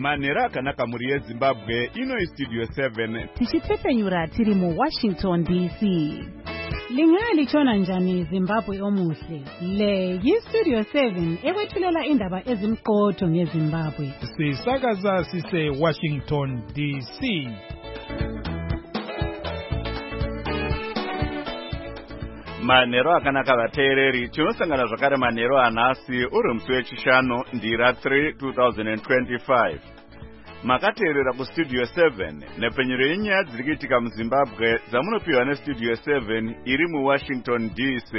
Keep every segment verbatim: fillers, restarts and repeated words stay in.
Manera akanaka muri yeZimbabwe ino istudio seven. Tichitepfenyura tiri mu Washington D C. Lingali chona njani Zimbabwe omuhle. Le yistudio seven ewethulela indaba ezimqotho ngeZimbabwe. Sisakaza sise Washington D C. Manero akanaka vateereri, tinosangana zvakare manero anhasi uri musi wechishanu ndira three twenty twenty-five. Makateerera kustudio seven nepfenyuro yenyaya dziri kuitika muZimbabwe dzamunopiwa nestudio seven iri muWashington D C.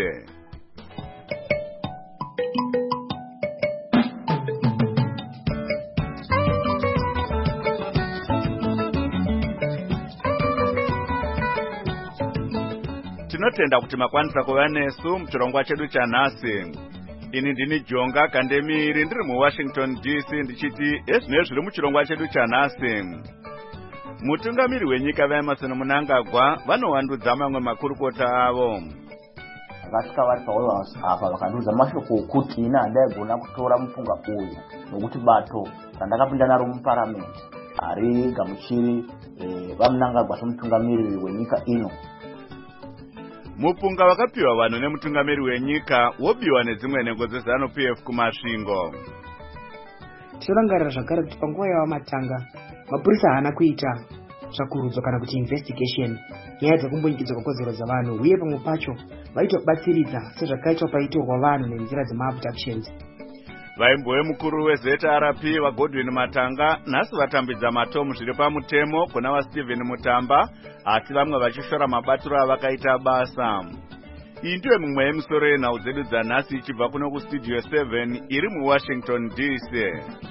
Tinotenda kuti makwanisa kuva nesu muchirongwa chedu chanhasi. Ini ndini Jonga Kandemiri ndiri muWashington D C ndichiti ezvino zviri muchirongwa chedu chanhasi. Mutungamiri wenyika vaEmmerson Mnangagwa vanowandudza mamwe makurukota avo. Vakasvika vari paWhite House apa vakandudza mashoko okuti ina handaigona kutora mupunga uyu nokuti bato randakapinda naro muparamende ari gamuchiri vaMnangagwa somutungamiriri wenyika ino. Mupunga wakapiwa vanhu nemutungamiri wenyika wobiwa nedzimwe nhengo dzeZANU P F kumasvingo. Tinorangarira zvakare kuti panguva yavamatanga mapurisa haana kuita tsvakurudzo kana kuti investigation nyaya dzekumbunyikidzwa kwekodzero dzavanhu uye pamwe pacho vaitobatsiridza sezvakaitwa paitorwa vanhu nenzira dzemaabductions. Vaimbowe mukuru weZ R P vaGodwin Matanga nhasi vatambidza matomu zviri pamutemo kuna vaStephen Mutamba asi vamwe vachishora mabatiro avakaita basa. Iyi ndiyo mimwe yemisoro yenhau dzedu dzanhasi ichibva kuno kustudio seven iri muWashington D C.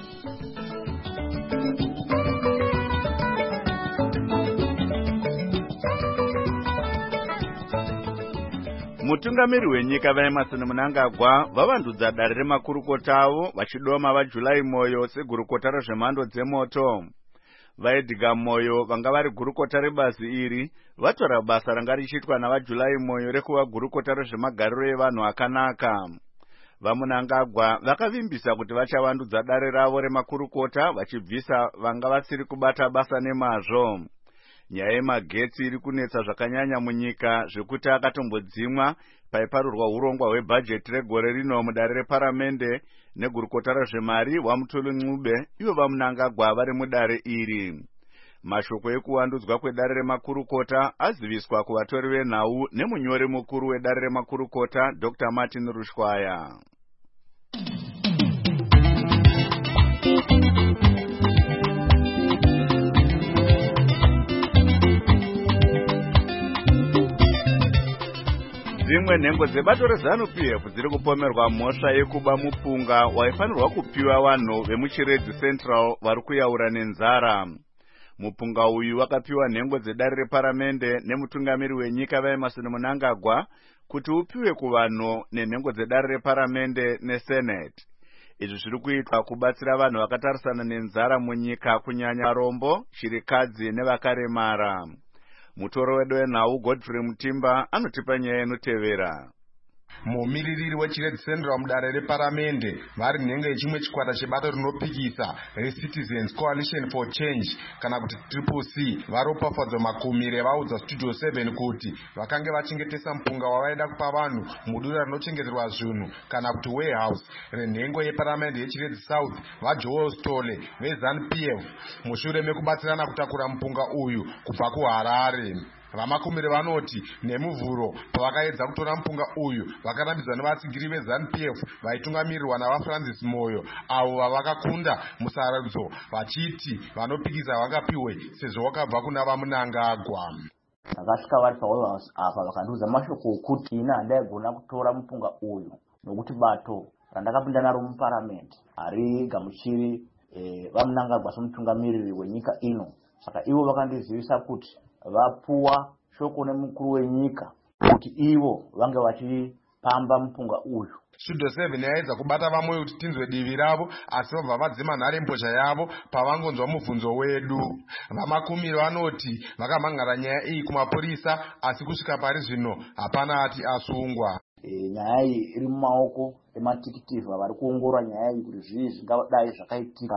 Mutungamiri wenyika vaEmmerson Mnangagwa vavandudza dare remakurukota avo vachidoma vaJuly Moyo segurukota rezvemhando dzemoto. VaEdgar Moyo vanga vari gurukota rebazi iri vatora basa ranga richiitwa navaJuly Moyo rekuva gurukota rezvemagariro evanhu akanaka. VaMnangagwa vakavimbisa kuti vachavandudza dare ravo remakurukota vachibvisa vanga vasiri kubata basa nemazvo. Nyaya yemagetsi iri kunetsa zvakanyanya munyika zvekuti akatombodzimwa paiparurwa urongwa hwebhajeti regore rino mudare reparamende negurukota rezvemari waMutulu Ncube ivo vaMnangagwa vari mudare iri. Mashoko ekuwandudzwa kwedare remakurukota aziviswa kuvatori venhau nemunyori mukuru wedare remakurukota Doctor Martin Rushwaya. Dzimwe nhengo dzebato reZANU P F dziri kupomerwa mhosva yekuba mupunga waifanirwa kupiwa vanhu vemuChiredzi Central vari kuyaura nenzara. Mupunga uyu wakapiwa nhengo dzedare reparamende nemutungamiri wenyika vaEmmerson Mnangagwa kuti upiwe kuvanhu nenhengo dzedare reparamende neSenate. Izvi zviri kuitwa kubatsira vanhu vakatarisana nenzara munyika kunyanya varombo, chirikadzi nevakaremara. Mutoro wedu wenhau Godfrey Mutimba anotipa nyaya inotevera. Mumiririri weChiredzi Central mudare reparamende vari nhengo yechimwe chikwata chebato rinopikisa reCitizens Coalition for Change kana kuti Triple C varopafadzwa makumire vaudza studio seven kuti vakange vachengetesa mupunga wavaida kupa vanhu mudura rinochengeterwa zvinhu kana kuti warehouse renhengo yeparamende yeChiredzi South vaJoel Stole veZANU P F mushure mekubatsirana kutakura mupunga uyu kubva kuHarare. Vamakumire vanoti nemuvhuro pavakaedza kutora mupunga uyu vakarambidzwa nevatsigiri veZANU P F vaitungamirirwa navaFrancis Moyo avo vavakakunda musarudzo vachiti vanopikisa vangapiwe sezvo wakabva kuna vaMnangagwa. Vakasvika vari paWhite House apa vakandudza mashoko okuti ina handaigona kutora mupunga uyu nokuti bato randakapinda naro muparamende ari gamuchiri vaMnangagwa somutungamiriri wenyika ino. Saka ivo vakandizivisa kuti vapuwa shoko nemukuru wenyika kuti ivo vange vachipamba mupunga uyu. Studio seven yaedza kubata vamwe kuti tinzwe divi ravo asi vabva vadzima nhare mbozha yavo pavangonzwa mubvunzo wedu. Vamakumiri vanoti vakamhangara nyaya iyi kumapurisa asi kusvika pari zvino hapana ati asungwa. E, nyaya iyi iri mumaoko ematikitivi vari kuongorora nyaya iyi kuti zvii zvingadai zvakaitika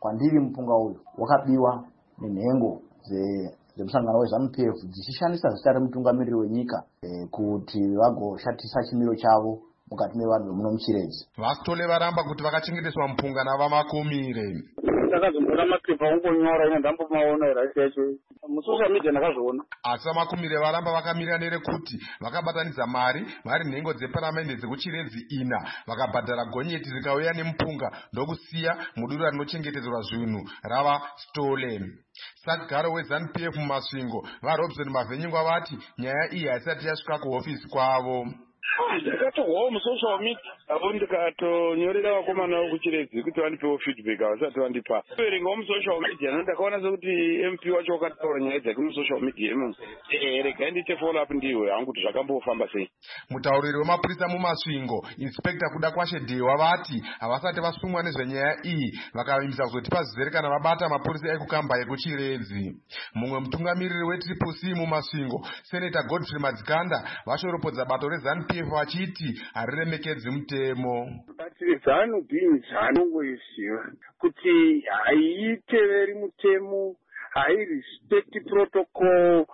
kwandiri mupunga uyu wakabiwa nenhengo dzemusangano weZANU-P F dzichishandisa zita remutungamiriri wenyika e, kuti vagoshatisa chimiro chavo mukati mevanhu vemuno muChiredzi. Vasitole varamba kuti vakachengeteswa mupunga navamakumire. Ndakazombona mapepa ongonyora ina ndambomaona irachacho musocial media ndakazviona. Asi vamakumire varamba vakamirira nerekuti vakabatanidza mari vari nhengo dzeparamende dzekuChiredzi ina vakabhadhara gonyeti rikauya nemupunga ndokusiya mudura rinochengetedzwa zvinhu rava stolen. Sagaro weZANU-P F mumasvingo vaRobson Mavhenyingwa vati nyaya iyi haisati yasvika kuhofisi kwavo. Ndakatohwawo musocial media avo ndikatonyorera vakomana vekuChiredzi kuti vandipewo feedback havasati vandipa. Verengawo musocial media ndakaona sekuti M P wacho wakataura nyaya dzake musocial media imomo. Eh, regai ndiite follow up ndiwe hangu kuti zvakambofamba sei. Mutauriri wemapurisa mumasvingo Inspector Kuda Kwashe Dewa vati havasati vasumwa nezvenyaya iyi vakavimbisa kuzotipa zizere kana vabata mapurisa ekukamba ekuChiredzi. Mumwe mutungamiriri weTriple C mumasvingo Senator Godfrey Madzikanda vashoropodza bato reZANU-P F vachiti hariremekedzi mutemo. Batiridzano bini zvanongoiziva kuti haiteveri mutemo, hairespect protocol,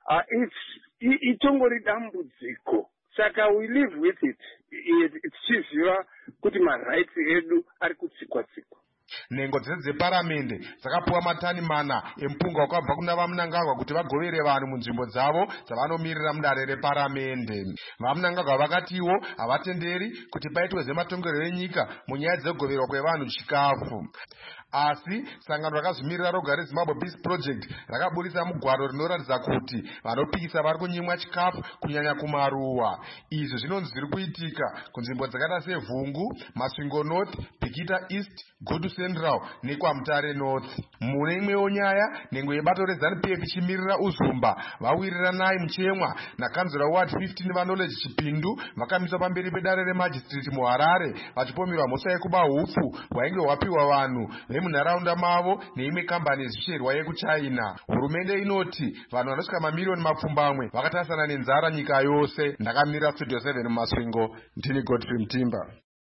itongori dambudziko. Saka we live with it. Tichiziva kuti marights edu ari kutsikwa-tsikwa. Nhengo dzese dzeparamende dzakapuwa matani mana empunga wakabva kuna vamunangagwa kuti vagovere vanhu munzvimbo dzavo dzavanomirira mudare reparamende. Vamunangagwa vakatiwo havatenderi kuti paitwe zvematongerero enyika munyaya dzegoverwa kwevanhu chikafu. Asi sangano rakazvimirira roga reZimbabwe Peace Project rakaburisa mugwaro rinoratidza kuti vanopikisa vari kunyimwa chikafu kunyanya kumaruwa. Izvi zvinonzi zviri kuitika kunzvimbo dzakaita seVhungu, Masvingo North, Bikita East, Gudu Central nekwaMutare North. Mune imwewo nyaya, nhengo yebato reZANU-P F ichimirira Uzumba vawirira naye muchemwa nakanzura Ward fifteen vaKnowledge Chipindu vakamiswa pamberi pedare remajistrate muHarare vachipomerwa mhosva yekuba hupfu hwainge hwapiwa vanhu vemunharaunda mavo neimwe kambani yezvisherwa yekuChina. Hurumende inoti vanhu vanosvika mamiliyoni mapfumbamwe vakatasana nenzara nyika yose. Ndakamirira Studio seven mumasvingo, ndini Godfrey Mtimba.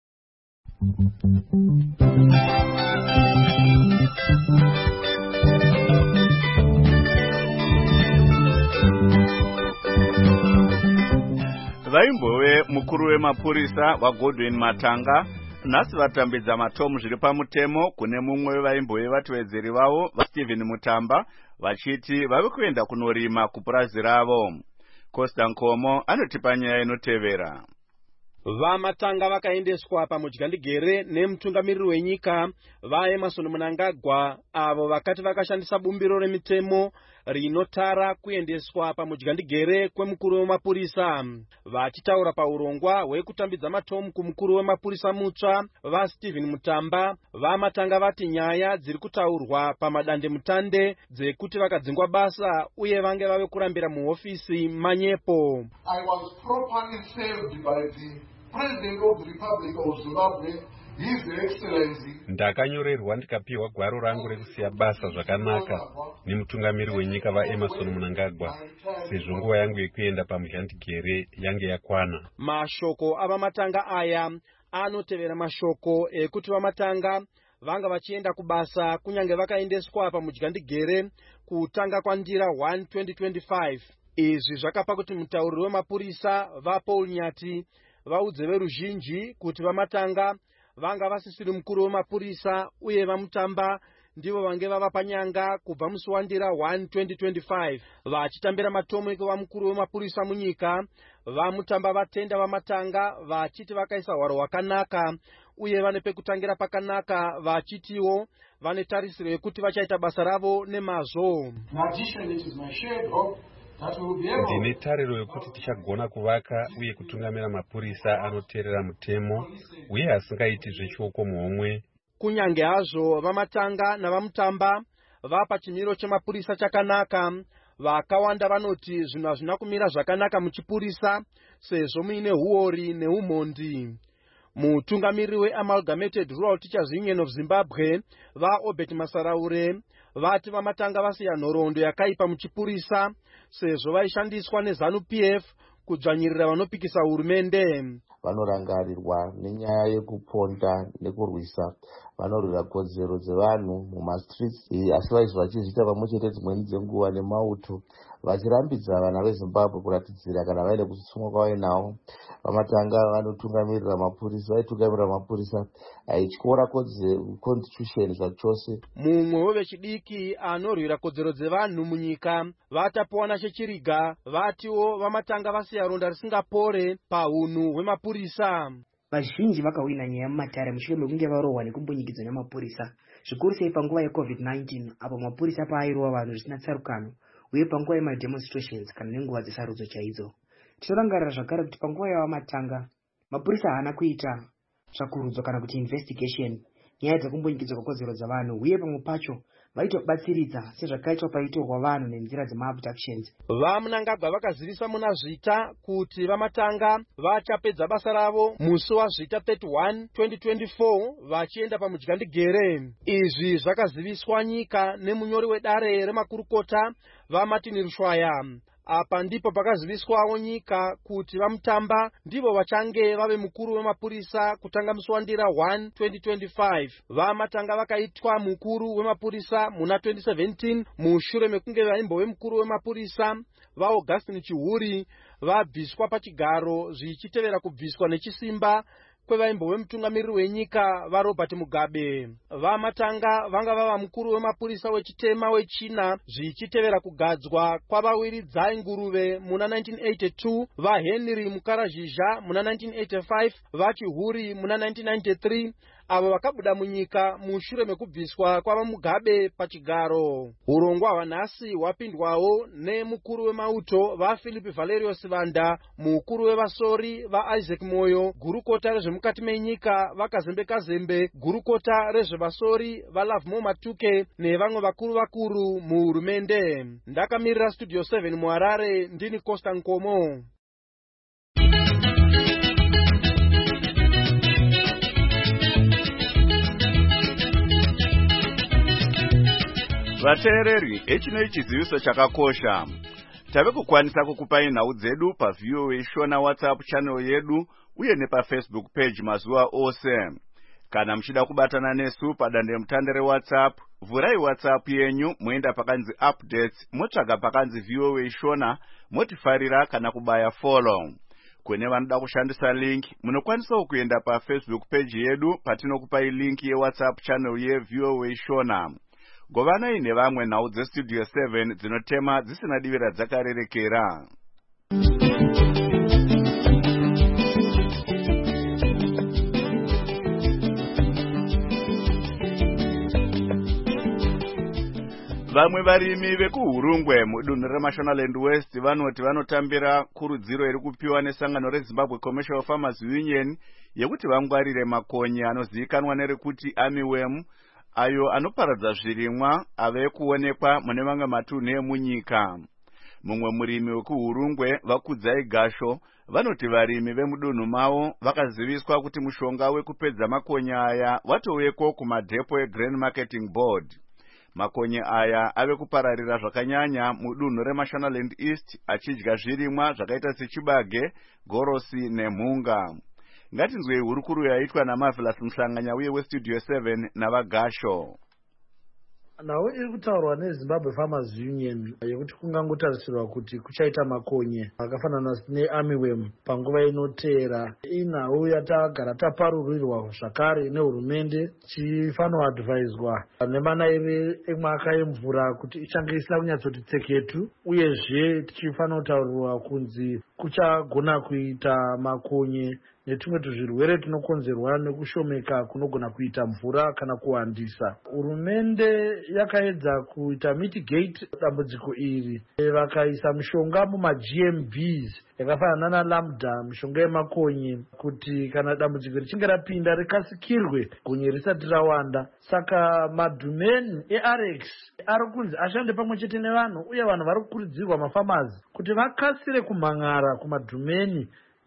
Vaimbove mukuru wemapurisa waGodwin Matanga nhasi vatambidza matomu zviri pamutemo kune mumwe wevaimbove vatevedzeri vavo vaStephen Mutamba vachiti vave kuenda kunorima kupurazi ravo. Costa Nkomo anotipa nyaya inotevera. Vamatanga vakaendeswa pamudyandigere nemutungamiriri wenyika vaEmmerson Mnangagwa avo vakati vakashandisa bumbiro remitemo rinotara kuendeswa pamudyandigere kwemukuru wemapurisa. Vachitaura paurongwa hwekutambidza matomu kumukuru wemapurisa mutsva vaStephen Mutamba, vamatanga vati nyaya dziri kutaurwa pamadande mutande dzekuti vakadzingwa basa uye vange vave kurambira muhofisi manyepo. I was properly served by the President of the Republic of Zimbabwe, His Excellency. Ndakanyorerwa ndikapiwa gwaro rangu rekusiya basa zvakanaka nemutungamiriri wenyika vaEmmerson Mnangagwa sezvo nguva yangu yekuenda pamudyandigere yange yakwana. Mashoko avamatanga aya anotevera mashoko ekuti vamatanga vanga vachienda kubasa kunyange vakaendeswa pamudyandigere kutanga kwandira one twenty twenty-five. Izvi zvakapa kuti mutauriri wemapurisa vaPaul Nyati vaudze veruzhinji kuti vamatanga vanga vasisiri mukuru wemapurisa uye vaMutamba ndivo vange vava panyanga kubva musi wandira one twenty twenty-five. Vachitambira matomu ekuva mukuru wemapurisa munyika, vaMutamba vatenda vamatanga vachiti vakaisa hwaro hwakanaka uye vane pekutangira pakanaka vachitiwo vane tarisiro yekuti vachaita basa ravo nemazvo. Ndine tariro yokuti tichagona kuvaka uye kutungamira mapurisa anoteerera mutemo uye asingaiti zveshoko muhomwe. Kunyange hazvo vamatanga navaMutamba vapa chimiro chemapurisa chakanaka, vakawanda vanoti zvinhu hazvina kumira zvakanaka muchipurisa sezvo muine huori neumhondi. Mutungamiriri weAmalgamated Rural Teachers Union of Zimbabwe vaObert Masaraure vati vamatanga vasiya nhoroondo yakaipa muchipurisa sezvo vaishandiswa neZANU-P F kudzvanyirira vanopikisa hurumende. Vanorangarirwa nenyaya yekuponda nekurwisa vanorwira kodzero dzevanhu mumastreets, asi vaizvi vachizviita pamwe chete dzimweni dzenguva nemauto, vachirambidza vana veZimbabwe kuratidzira kana vaine kutsumwa kwavainawo. Vamatanga vanotungamirira mapurisa, vaitungamirira mapurisa aityora constitution zvachose. Mumwe wevechidiki anorwira kodzero dzevanhu munyika vatapuwana chechiriga vatiwo vamatanga vasiya ronda risingapore paunhu hwemapurisa. Vazhinji vakawina nyaya mumatare mushure mekunge varohwa nekumbunyikidzwa namapurisa, zvikuru sei panguva yecovid nineteen apo mapurisa paairova vanhu zvisina tsarukano, uye panguva yemademonstrations kana nenguva dzesarudzo chaidzo. Tinorangarira zvakare kuti panguva yavamatanga mapurisa haana kuita tsvakurudzo kana kuti investigation nyaya dzekumbunyikidzwa kwekodzero dzavanhu, uye pamwe pacho vaitobatsiridza sezvakaitwa paitorwa vanhu nenzira dzemaabductions. VaMnangagwa vakazivisa muna Zvita kuti vamatanga vachapedza basa ravo musi waZvita thirty-one twenty twenty-four vachienda pamudyandegere. Izvi zvakaziviswa nyika nemunyori wedare remakurukota vaMartin Rushwaya. Apa ndipo pakaziviswawo nyika kuti vamutamba ndivo vachange vave mukuru wemapurisa kutanga musi wandira one twenty twenty-five. Vamatanga vakaitwa mukuru wemapurisa muna twenty seventeen mushure mekunge vaimbove mukuru wemapurisa vaAugustine Chihuri vabviswa pachigaro zvichitevera kubviswa nechisimba kwevaimbove mutungamiriri wenyika vaRobert Mugabe. Vamatanga vanga vava mukuru wemapurisa wechitema wechina zvichitevera kugadzwa kwavawiridzai nguruve muna nineteen eighty-two, vaHenry Mukarajizha muna nineteen eighty-five, vaChihuri muna nineteen ninety-three, avo vakabuda munyika mushure mekubviswa kwavaMugabe pachigaro. Urongwa hwanhasi hwapindwawo nemukuru wemauto vaPhilip Valerius Vanda, mukuru wevasori vaIsaac Moyo, gurukota rezvemukati menyika vaKazembe Kazembe, gurukota rezvevasori vaLovemore Matuke nevamwe vakuru vakuru muhurumende. Ndakamirira Studio seven muHarare, ndini Costa Nkomo. Vateereri, echinoi chiziviso chakakosha. Tave kukwanisa kukupai nhau dzedu pa V O A Shona WhatsApp channel yedu uye nepa Facebook page mazuva ose. Kana mchida kubatana nesu padande mutandere WhatsApp, vurai WhatsApp yenyu muenda pakanzi updates, motsvaga pakanzi V O A Shona, motifarira kana kubaya follow. Kune vanoda kushandisa link, munokwanisa kuenda pa Facebook page yedu patinokupai link ye WhatsApp channel ye V O A Shona. Govanai nevamwe nhau dzeStudio seven dzinotema dzisina divira dzakarerekera. Vamwe varimi vekuHurungwe mudunhu reMashonaland West vanoti vanotambira kurudziro iri kupiwa nesangano reZimbabwe Commercial Farmers Union yekuti vangwarire makonye anozivikanwa nerekuti armyworm, ayo anoparadza zvirimwa ave kuonekwa mune mamwe matunhu emunyika. Mumwe murimi wekuHurungwe Vakudzai Gasho vanoti varimi vemudunhu mavo vakaziviswa kuti mushonga wekupedza makonye aya watoveko kumadhepo eGrain Marketing Board. Makonye aya ave kupararira zvakanyanya mudunhu reMashonaland East achidya zvirimwa zvakaita sechibage, gorosi nemhunga. Ngatinzwei hurukuru yaitwa naMarvelous Mhlanganya uye weStudio seven navaGasho. Nhau iri kutaurwa neZimbabwe Farmers Union yekuti kungangotarisirwa kuti kuchaita makonye akafanana nearmyworm panguva inoteera. Inhau yatagara taparurirwa zvakare nehurumende chifano adviswa nemanaire emwaka emvura kuti ichange isina kunyatsoti tseketu, uyezve tichifano kutaurirwa kunzi kuchagona kuita makonye netumwe tuzvirwere tunokonzerwa nekushomeka kunogona kuita mvura kana kuwandisa. Hurumende yakaedza kuita mitigate dambudziko iri, vakaisa mishonga muma-G M Bs yakafanana naLambda, mishonga yemakonye, kuti kana dambudziko richinge rapinda rikasikirwe gonye risati rawanda. Saka madhumeni eRx ari kunzi ashande pamwe chete nevanhu, uye vanhu vari kukurudzirwa mafamazi kuti vakasire kumhangara kumadhumeni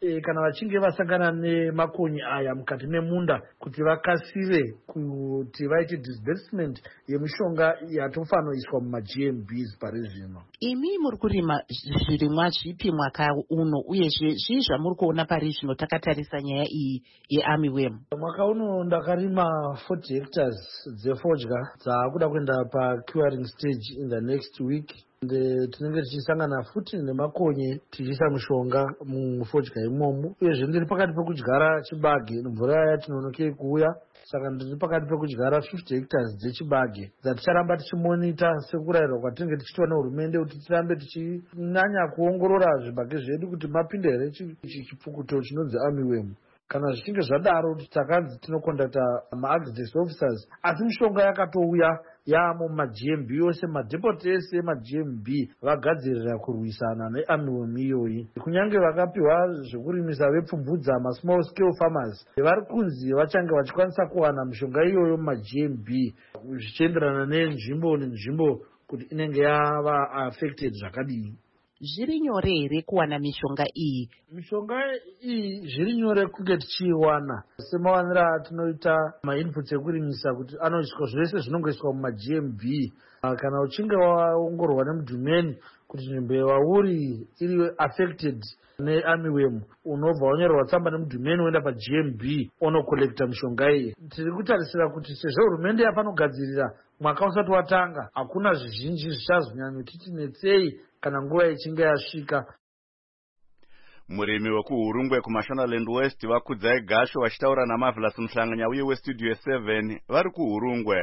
e, kana vachinge vasangana nemakonye aya mukati memunda kuti vakasire kuti vaite disbursement yemishonga yatofanoiswa mumag M Bs pari zvino. Imi muri kurima zvirimwa zvipi mwaka uno uyezve zvii zvamuri kuona pari zvino takatarisa nyaya iyi yearmyworm? Mwaka uno ndakarima forty hectares dzefodya dzaakuda kuenda pacuring stage in the next week. Tinenge tichisangana futi nemakonye tichiisa mushonga mufodya imomo, uyezve ndiri pakati pekudyara chibage. Mvura yatinonokei kuuya, saka ndiri pakati pekudyara fifty hectares dzechibage dzaticharamba tichimonita sekurayirwa kwatinenge tichiitwa nehurumende kuti tirambe tichinyanya kuongorora zvibage zvedu kuti mapinde here chipfukuto chinonzi armyworm. Kana zvichinge zvadaro takanzi tinokondakta ma-access officers, asi mishonga yakatouya yaamo mumag M B ose, madhepoti ese emag M B vagadzirira kurwisana nearmyworm iyoyi. Kunyange vakapiwa zvekurimisa vepfumvudza ma-small scale farmers vari kunzi vachange vachikwanisa kuwana mishonga iyoyo mumag M B zvichienderana nenzvimbo nenzvimbo kuti inenge yava affected zvakadii. Zviri nyore here kuwana mishonga iyi? Mishonga iyi zviri nyore kunge tichiiwana semawanira atinoita mainputs ekurimisa kuti anoiswa zvese zvinongoiswa mumag M B. Kana uchinge waongororwa nemudhumeni kuti nzvimbo yauri iri affected nearmyworm, unobva wanyorerwa tsamba nemudhumeni woenda pag M B onokolekta mishonga iyi. Tiri kutarisira kuti sezvo hurumende yapanogadzirira mwaka usati watanga, hakuna zvizhinji zvichazonyanya titinetsei kana nguva ichinge yasvika. Murimi wekuhurungwe kuMashonaland West vakudzai Gasho vachitaura naMarvelous Muhlanganya uye weStudio seven vari kuhurungwe.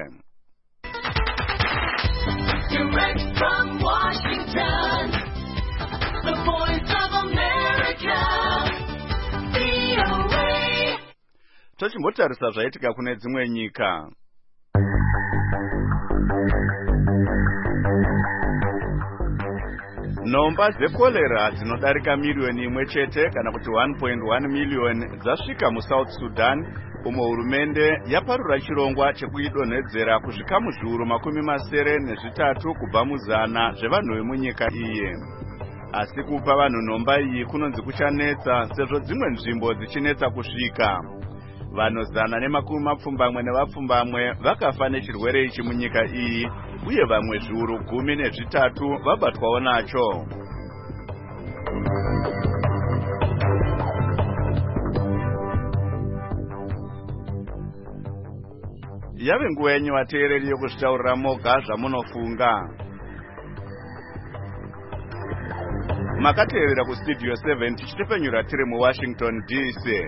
Direct from Washington, the voice of America, V O A. Tochimbotarisa zvaitika kune dzimwe nyika. Nomba dzekolera dzinodarika miliyoni imwe chete kana kuti one point one million dzasvika muSouth Sudan, umo hurumende yaparura chirongwa chekuidonhedzera kuzvikamu zviuru makumi masere nezvitatu kubva muzana zvevanhu vemunyika iyi. Asi kupa vanhu nomba iyi kunonzi kuchanetsa sezvo dzimwe nzvimbo dzichinetsa kusvika. Vanhu zana nemakumi mapfumbamwe nevapfumbamwe vakafa nechirwere ichi munyika iyi, uye vamwe zviuru gumi nezvitatu vabatwawo nacho. Yave nguva yenyu vateereri yokuzvitaurira moga zvamunofunga. Makateerera kuStudio seven tichitepfenyura tiri muWashington D C.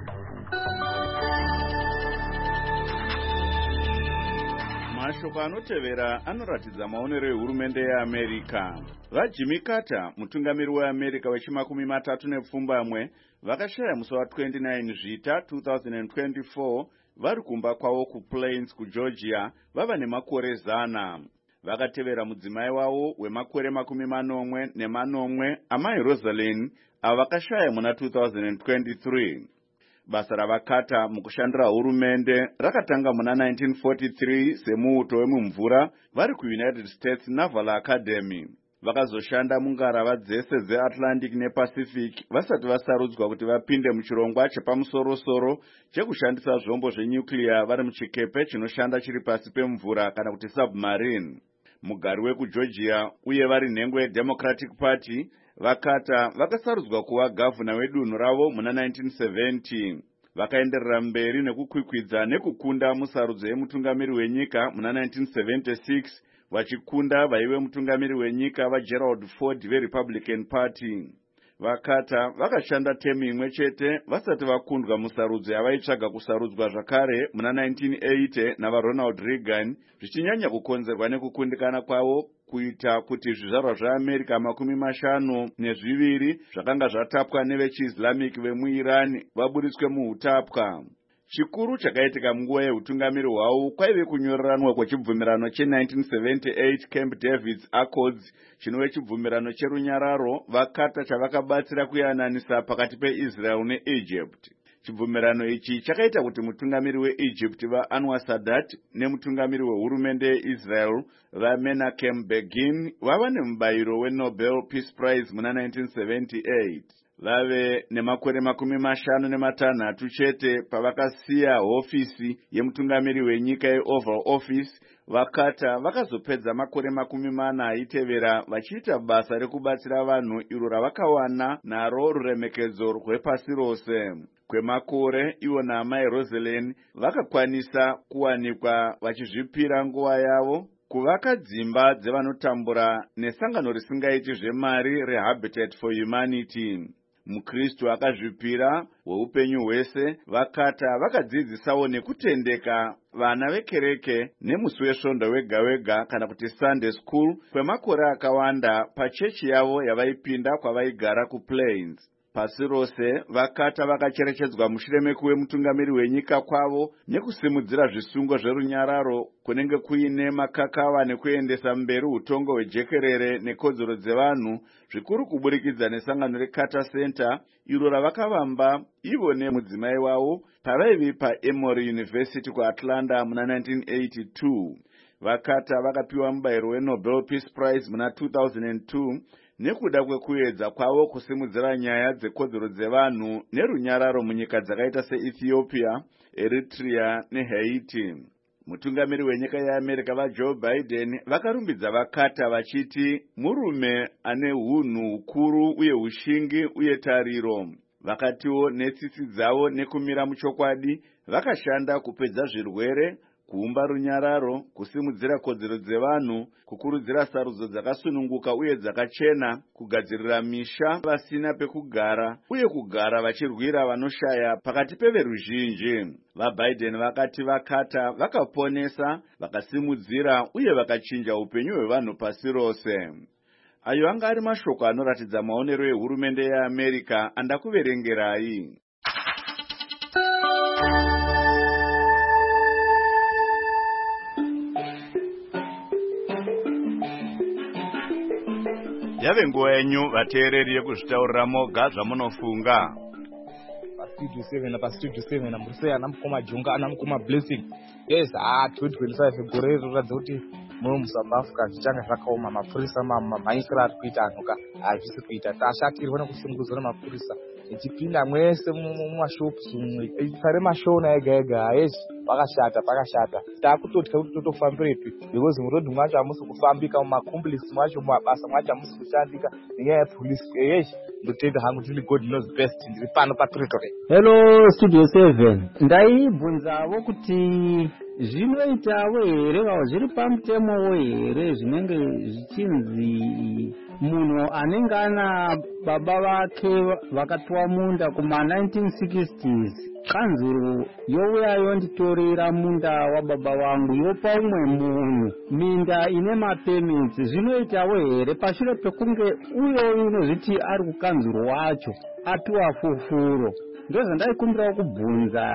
Mashoko anotevera anoratidza maonero ehurumende yeAmerica. VaJimmy Carter, mutungamiri weAmerica wechimakumi matatu nepfumbamwe, vakashaya musi wa29 Zvita two thousand twenty-four vari kumba kwavo kuPlains kuGeorgia vava nemakore zana. Vakatevera mudzimai wavo wemakore makumi manomwe nemanomwe amai Rosalind ava vakashaya muna two thousand twenty-three. Basa ravakata mukushandira hurumende rakatanga muna nineteen forty-three semuuto wemumvura vari kuUnited States Naval Academy. Vakazoshanda mungarava dzese dzeAtlantic nePacific vasati vasarudzwa kuti vapinde muchirongwa chepamusoro-soro chekushandisa zvombo zvenyuclear vari muchikepe chinoshanda chiri pasi pemvura kana kuti submarine. Mugari wekuGeorgia uye vari nhengo yeDemocratic Party, vakata vakasarudzwa kuva gavhuna wedunhu ravo muna nineteen seventy. Vakaenderera mberi nekukwikwidza nekukunda musarudzo yemutungamiri wenyika muna nineteen seventy-six, vachikunda vaive mutungamiri wenyika vaGerald Ford veRepublican Party. Vakata vakashanda temu imwe chete vasati vakundwa musarudzo yavaitsvaga kusarudzwa zvakare muna nineteen eighty navaRonald Reagan, zvichinyanya kukonzerwa nekukundikana kwavo kuita kuti zvizvarwa zveAmerica makumi mashanu nezviviri zvakanga zvatapwa nevechiislamic vemuIran vaburitswe muhutapwa. Chikuru chakaitika munguva yehutungamiri hwavo kwaive kunyoreranwa kwechibvumirano che-nineteen seventy-eight Camp David's Accords, chinove chibvumirano cherunyararo vakata chavakabatsira kuyananisa pakati peIsrael neEgypt. Chibvumirano ichi chakaita kuti mutungamiri weEgypt vaAnwar Sadat nemutungamiri wehurumende yeIsrael vaMenachem Begin vava nemubayiro weNobel Peace Prize muna nineteen seventy-eight. vave nemakore makumi mashanu nematanhatu chete pavakasiya hofisi yemutungamiri wenyika yeoval office. Vakata vakazopedza makore makumi mana aitevera vachiita basa rekubatsira vanhu iro ravakawana naro ruremekedzo rwepasi rose. Kwemakore ivo naamai Rosalind vakakwanisa kuwanikwa vachizvipira nguva yavo kuvaka dzimba dzevanotambura nesangano risingaiti zvemari reHabitat for Humanity. Mukristu akazvipira weupenyu hwese. Vakata vakadzidzisawo nekutendeka vana vekereke nemusi wesvondo wega wega kana kuti Sunday school kwemakore akawanda pachechi yavo yavaipinda kwavaigara kuPlains. Pasi rose Vakata vakacherechedzwa mushure mekuve mutungamiri wenyika kwavo nekusimudzira zvisungo zverunyararo kunenge kuine makakava nekuendesa mberi utongo hwejekerere nekodzero dzevanhu, zvikuru kuburikidza nesangano reCarter Center iro ravakavamba ivo nemudzimai wavo pavaivi paEmory University kuAtlanta muna nineteen eighty-two. Vakata vakapiwa mubayiro weNobel Peace Prize muna two thousand two nekuda kwekuedza kwavo kusimudzira nyaya dzekodzero dzevanhu nerunyararo munyika dzakaita seEthiopia, Eritrea neHaiti. Mutungamiri wenyika yeAmerica vaJoe Biden vakarumbidza Vakata vachiti murume ane hunhu hukuru uye ushingi uye tariro. Vakatiwo netsitsi dzavo nekumira muchokwadi vakashanda kupedza zvirwere, kuumba runyararo, kusimudzira kodzero dzevanhu, kukurudzira sarudzo dzakasununguka uye dzakachena, kugadzirira misha vasina pekugara uye kugara vachirwira vanoshaya pakati peveruzhinji. VaBiden vakati Vakata vakaponesa, vakasimudzira uye vakachinja upenyu hwevanhu pasi rose. Ayo anga ari mashoko anoratidza maonero ehurumende yeAmerica andakuverengerai. Yave nguva yenyu vateereri yekuzvitaurira moga zvamunofunga. Studio seven apa Studio seven ambuseya namukoma Jonga namukoma Blessing. Yes, ah twenty twenty-five gore roradza kuti mu South Africa zvichanga zvakaoma, mapurisa mamaikira ari kuita anuka hazvisi kuita. Tashatirwa nekusungudzwa namapurisa ichipinda mwese mumashops umwe pare mashona ega ega. Yes, pakashata pakashata. Takutotya kuti totofambirepi because murodhi mwacho hamusi kufambika, mumakomplexi mwacho mabasa mwacho hamusi kushandika nenyaya yepolisi. Yes, ndotenda hangu tili God knows best. Ndiri pano patritori. Hello Studio seven. Ndaibvunzavo kuti zvinoitawo here zviri pamutemo here zvinenge zvichinzi munhu anenge ana baba vake vakatwa munda kuma nineteen sixties kanzuro youya yonditorera munda wababa wangu yopa umwe munhu minda ine mapements. Zvinoitawo here pashure pekunge uyo unozviti ari kukanzuro wacho apiwa fufuro? Ndozvandaikumbirawo kubvunza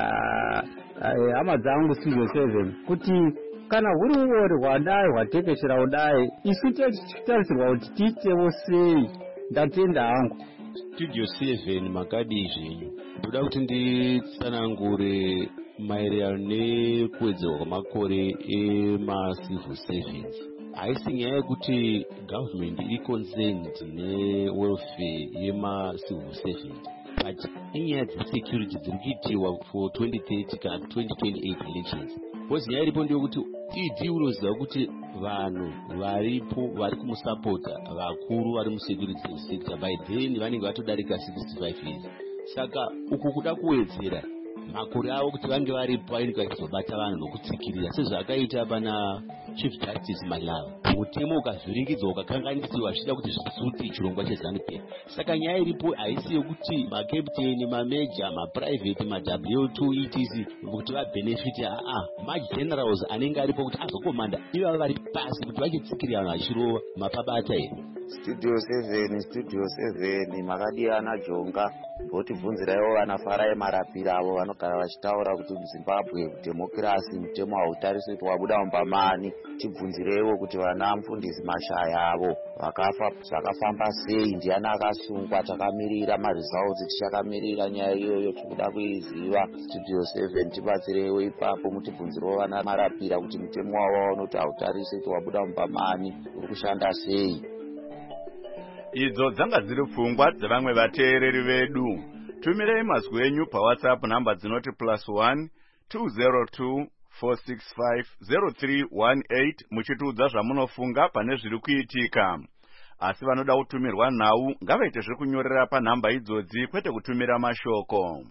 hama dzangu Studio seven kuti kana huri uori hwadai hwatekeshera kudai isu tichitarisirwa kuti tiitewo sei? Ndatenda hangu. Studio seven makadi zvenyu ndoda kuti nditsanangure maererano nekuwedzerwa kwamakore emacivil servants. Haisi nyaya yekuti government iri concerned newelfare yemacivil servants, but inyaya dzesecurity dziri kuitiwa for twenty thirty kana twenty twenty-eight elections. Because nyaya iripo ndeyekuti idhi unoziva kuti vanhu varipo vari kumusapota vakuru vari musecurity sector by then vanenge vatodarika sixty-five years. Saka uku kuda kuwedzera makore avo kuti vange varipo ainge vachizobata vanhu nokutsikirira sezvakaita pana Chief Justice Malava. Mutemo ukavhirikidzwa ukakanganisiwa zvichida kuti zvisute chirongwa cheZANU-P F. Saka nyaya iripo haisi yokuti makapiteni, mameja, maprivate, ma-W two et cetera kuti vabenefiti. Aa, magenerals anenge aripo kuti azokomanda ivo vari pasi kuti vachitsikirira vanhu vachirova mapabata here. Studio seven, Studio seven, makadiyana Jonga. Votibvunziraiwo vanaFarai Marapira avo vanogara vachitaura kuti muZimbabwe demokirasi mutemo hautariswi kuti wabuda mumbamani. Tibvunzireiwo kuti vana mufundisi Mashaya avo vakafa zvakafamba sei, ndiani akasungwa, takamirira maresults, tichakamirira nyaya iyoyo tikuda kuiziva. Studio seven tibatsireiwo ipapo, mutibvunzirewo vana Marapira kuti mutemo wavo unoti hautariswi kuti wabuda mumbamani uri kushanda sei. Idzo dzanga dziri pfungwa dzevamwe vateereri vedu. Tumirei mazwi enyu paWhatsApp namba dzinoti plus one two zero two four six five zero three one eight muchitiudza zvamunofunga pane zviri kuitika. Asi vanoda kutumirwa nhau ngavaite zvekunyorera panhamba idzodzi kwete kutumira mashoko.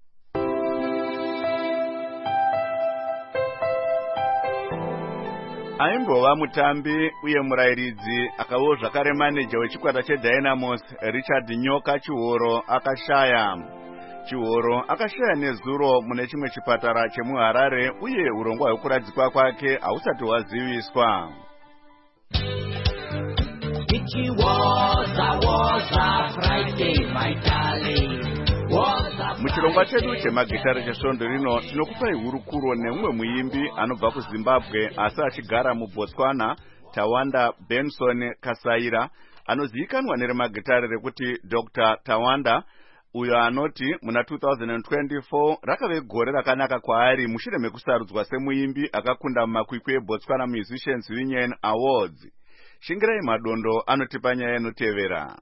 Aimbova mutambi uye murairidzi akawo zvakare maneja wechikwata cheDynamos Richard Nyoka Chihoro akashaya. Chihoro akashaya nezuro mune chimwe chipatara chemuHarare uye urongwa hwekuradzikwa kwake hausati hwaziviswa. Muchirongwa chedu chemagitare chesvondo rino tinokupai hurukuro nemumwe muimbi anobva kuZimbabwe asi achigara muBotswana, Tawanda Benson Kasaira, anozivikanwa neremagitare rekuti Doctor Tawanda, uyo anoti muna two thousand twenty-four rakave gore rakanaka kwaari mushure mekusarudzwa semuimbi akakunda mumakwikwi eBotswana Musicians Union Awards. Shingirai madondo anotipa nyaya inotevera.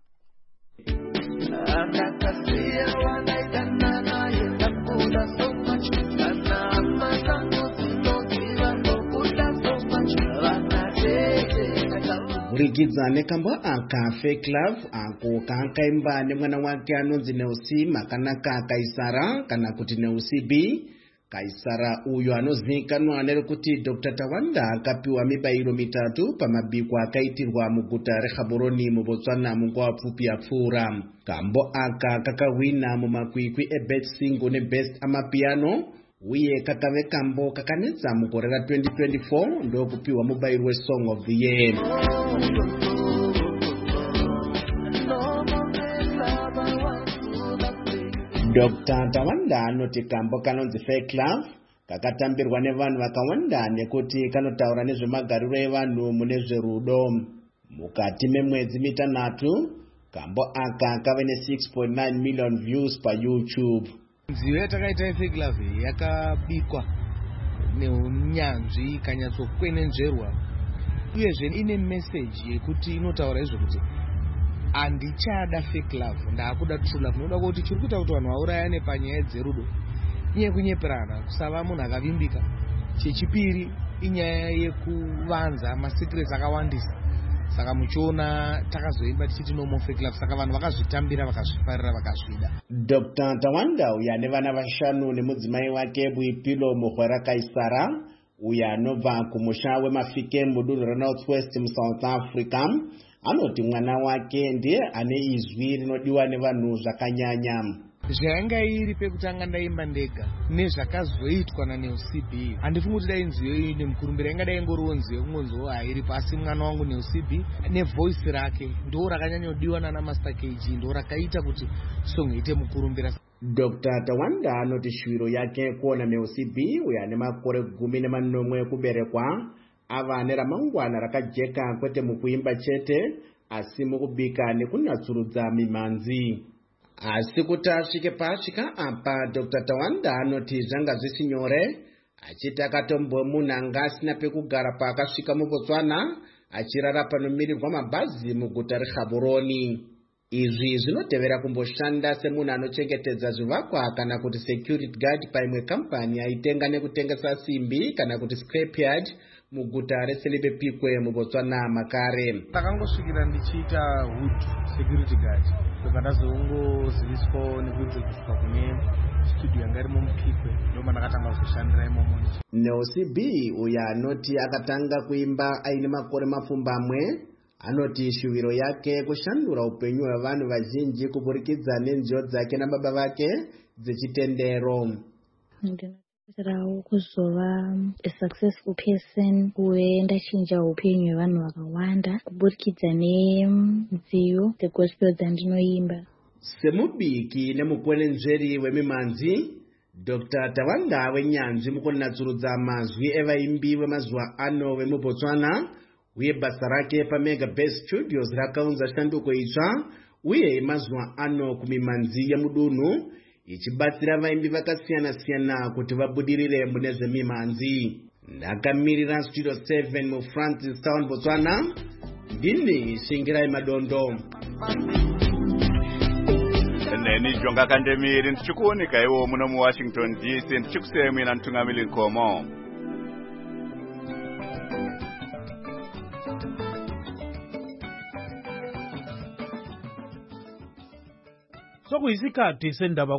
Burikidza nekambo aka Fake Love ako kankaimba nemwana wake anonzi Neusi Makanaka Kaisara kana kuti Neusi B. Kaisara uyo anozivikanwa nerekuti Doctor Tawanda akapiwa mibairo mitatu pamabiko akaitirwa muguta reGaborone muBotswana munguva pfupi yapfuura. Kambo aka kakawina mumakwikwi eBest Single neBest Amapiano uye kakave kambo kakanetsa mugore ra twenty twenty-four ndokupiwa mubairo weSong of the Year. Doctor Tawanda anoti kambo kanonzi Fake Love kakatambirwa nevanhu vakawanda nekuti kanotaura nezvemagariro evanhu mune zverudo. Mukati memwedzi mitanhatu kambo aka kave ne six point nine million views pa YouTube. Nziyo yatakaita Fake Love yakabikwa neunyanzvi ikanyatsokwenenzverwa uyezve ine message yekuti inotaura izvokuti andichada Fake Love, ndakuda True Love. Noda kuti chiri kuita kuti vanhu vaurayane panyaya dzerudo inyaya yekunyeperana, kusava munhu akavimbika. Chechipiri inyaya yekuvanza masecrets akawandisa. Saka muchiona takazoimba tichiti no more Fake Love, saka vanhu vakazvitambira vakazvifarira vakazvida. Doctor Tawanda uya nevana vashanu nemudzimai wake Buipilo Muhwera Kaisara uya anobva kumusha wemaFike mudunhu reNorth West muSouth Africa anoti mwana wake ndiye ane izwi rinodiwa nevanhu zvakanyanya. Zvanga iri pekutanga ndaimba ndega nezvakazoitwa naNeusi B. Handifungi kuti dai nziyo iyi nemukurumbira ingadai ingoriwo nziyo kungonziwo hairi pasi mwana wangu Neusi B nevoice rake ndo rakanyanyodiwa nana Master K G ndo rakaita kuti song ite mukurumbira. Doctor Tawanda anoti shwiro yake kuona Neusi B uyo ane makore gumi nemanomwe ekuberekwa ava neramangwana rakajeka kwete mukuimba chete asi mukubika nekunatsurudza mimanzi. Asi kuti asvike paasvika apa Doctor Tawanda anoti zvanga zvisinyore achiti akatombomunhanga asina pekugara paakasvika muBotswana achirara panomirirwa mabhazi muguta reGaborone. Izvi zvinotevera kumboshanda semunhu anochengetedza zvivakwa kana kuti security guard paimwe kampani aitenga nekutengesa simbi kana kuti scrapyard muguta reSelibe Pikwe muBotswana makare. Takangosvikira ndichiita hood security guard ndakazongoziviswa nekudzidziswa kune studio yanga iri muPikwe ndomba ndakatanga kuzoshandira imomo. Neusi B uyo anoti akatanga kuimba aine makore mapfumbamwe anoti shuviro yake kushandura upenyu hwevanhu vazhinji kuburikidza nenziyo dzake nababa vake dzechitendero. Ndinotarawo kuzova a successful person uye ndachinja upenyu hwevanhu vakawanda kuburikidza nenziyo dzegospel dzandinoimba. Semubiki nemukwenenzveri wemimanzi, Doctor Tawanda wenyanzvi mukunatsurudza mazwi evaimbi vemazuva ano vemuBotswana uye basa rake paMega Best Studios rakaunza shanduko itsva uye mazuva ano kumimanzi yemudunhu ichibatsira vaimbi vakasiyana siyana kuti vabudirire mune zvemimanzi. Ndakamirira Studio seven muFrancis Town Botswana, ndini Singirai Madondo. neni Jonga Kandemiri ndichikuoneka iwo muno mu Washington D C ndichikusemera mtungamili Nkomo. sokuyisikhathi sendaba